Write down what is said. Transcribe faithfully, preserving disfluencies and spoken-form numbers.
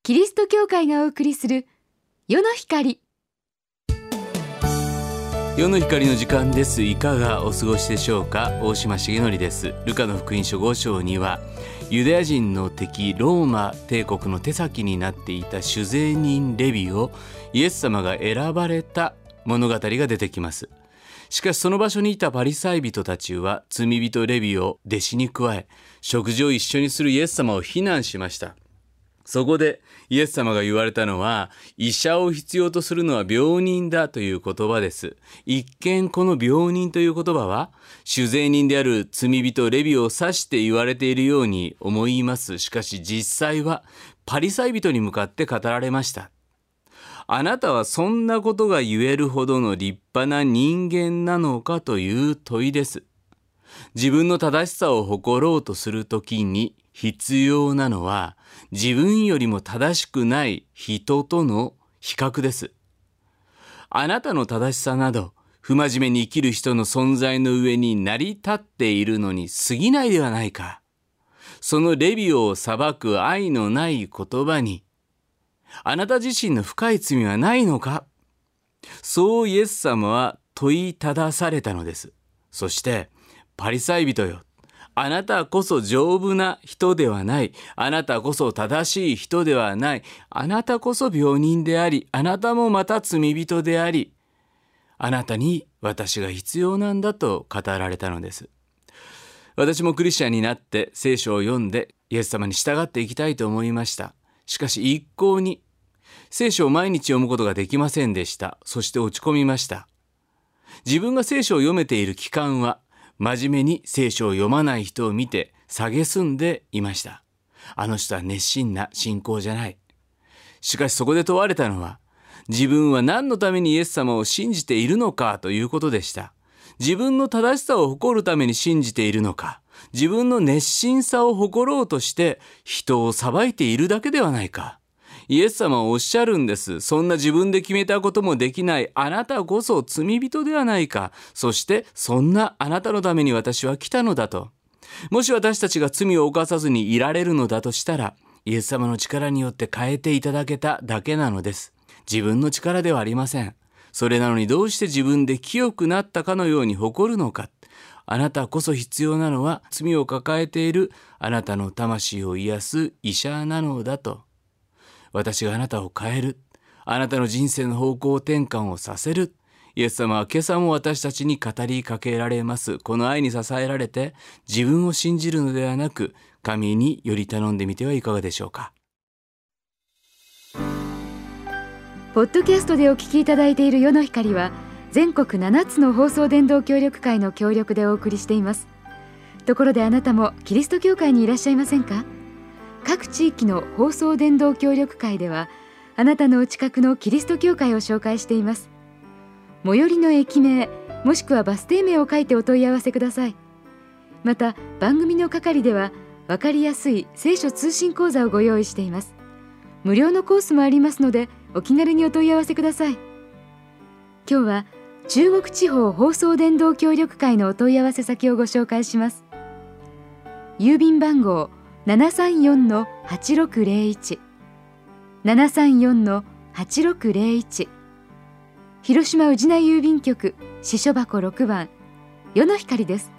キリスト教会がお送りする世の光。 世の光の時間です。いかがお過ごしでしょうか。大島重則です。ルカの福音書ご章には、ユダヤ人の敵ローマ帝国の手先になっていた酒税人レビをイエス様が選ばれた物語が出てきます。しかしその場所にいたパリサイ人たちは罪人レビを弟子に加え、食事を一緒にするイエス様を非難しました。そこでイエス様が言われたのは、医者を必要とするのは病人だという言葉です。一見この病人という言葉は酒税人である罪人レビを指して言われているように思います。しかし実際はパリサイ人に向かって語られました。あなたはそんなことが言えるほどの立派な人間なのかという問いです。自分の正しさを誇ろうとするときに必要なのは、自分よりも正しくない人との比較です。あなたの正しさなど、不真面目に生きる人の存在の上に成り立っているのに過ぎないではないか。そのレビを裁く愛のない言葉に、あなた自身の深い罪はないのか。そうイエス様は問いただされたのです。そして、パリサイ人よ、あなたこそ丈夫な人ではない。あなたこそ正しい人ではない。あなたこそ病人であり、あなたもまた罪人であり、あなたに私が必要なんだと語られたのです。私もクリスチャンになって聖書を読んでイエス様に従っていきたいと思いました。しかし一向に聖書を毎日読むことができませんでした。そして落ち込みました。自分が聖書を読めている期間は、真面目に聖書を読まない人を見て蔑んでいました。あの人は熱心な信仰じゃない。しかしそこで問われたのは、自分は何のためにイエス様を信じているのかということでした。自分の正しさを誇るために信じているのか、自分の熱心さを誇ろうとして人を裁いているだけではないか。イエス様はおっしゃるんです。そんな自分で決めたこともできないあなたこそ罪人ではないか。そしてそんなあなたのために私は来たのだと。もし私たちが罪を犯さずにいられるのだとしたら、イエス様の力によって変えていただけただけなのです。自分の力ではありません。それなのにどうして自分で清くなったかのように誇るのか。あなたこそ必要なのは罪を抱えているあなたの魂を癒す医者なのだと。私があなたを変える。あなたの人生の方向転換をさせる。イエス様は今朝も私たちに語りかけられます。この愛に支えられて自分を信じるのではなく、神により頼んでみてはいかがでしょうか。 ポッドキャストでお聞きいただいている世の光は、全国ななつの放送伝道協力会の協力でお送りしています。ところであなたもキリスト教会にいらっしゃいませんか？各地域の放送伝道協力会では、あなたのお近くのキリスト教会を紹介しています。最寄りの駅名、もしくはバス停名を書いてお問い合わせください。また番組の係では、分かりやすい聖書通信講座をご用意しています。無料のコースもありますので、お気軽にお問い合わせください。今日は中国地方放送伝道協力会のお問い合わせ先をご紹介します。郵便番号 ななさんよんのはちろくゼロいち ななさんよんのはちろくゼロいち、広島宇品郵便局支所箱ろくばん、世の光です。